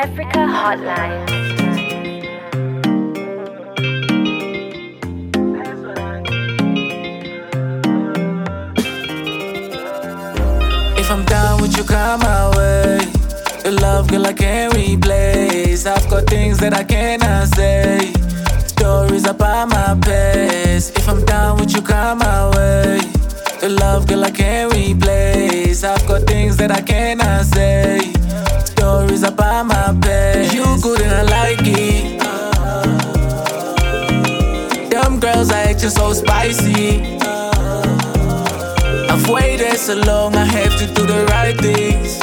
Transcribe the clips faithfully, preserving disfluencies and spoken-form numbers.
Africa Hotline. If I'm down with you, come my way. The love, girl, I can't replace. I've got things that I cannot say. Stories about my past. If I'm down with you, come my way. The love, girl, I can't replace. I've got things that I cannot say. Stories about my past. You good and I like it. Them girls are acting so spicy. I've waited so long, I have to do the right things.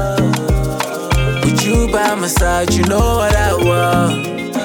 With you by my side, you know what I want.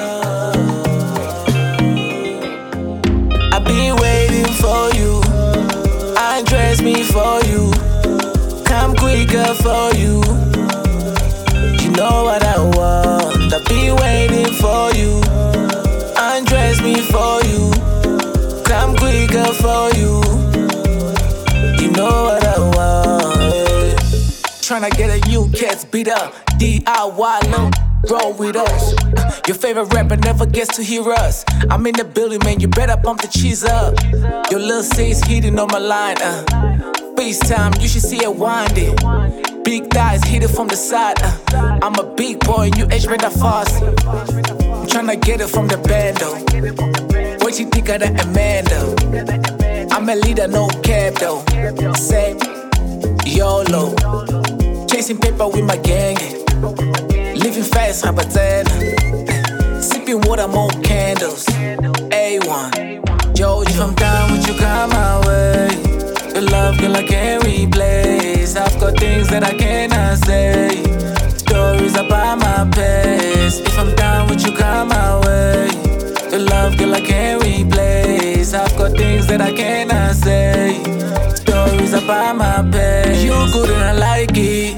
I've been waiting for you. Undress me for you. Come quicker for you. You know what I want. I've been waiting for you. Undress me for you. Come quicker for you. You know what I want. Tryna get a new cats beat up. D I Y, no, roll with us. Your favorite rapper never gets to hear us. I'm in the building, man, you better bump the cheese up. Your little sis hitting on my line, uh. FaceTime, you should see it winding. Big thighs hit it from the side, uh. I'm a big boy, you age better fast. I'm tryna get it from the bando. What you think of the Amanda? I'm a leader, no cab though. Say YOLO. Chasing paper with my gang. Living fast, Rabatana. Sipping water, more candles. A one. Yo, if I'm down with you, come my way. The love, girl, I can't replace. I've got things that I cannot say. Stories about my past. If I'm down with you, come my way. The love, girl, I can't replace. I've got things that I cannot say. Stories about my past. You good and I like it.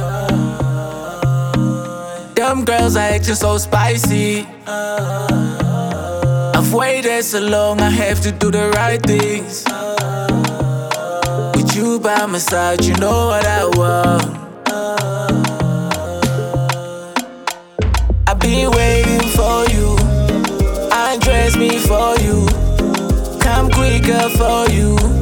Them girls are acting so spicy. I've waited so long, I have to do the right things. With you by my side, you know what I want. I've been waiting for you. Undress me for you. Come quicker for you.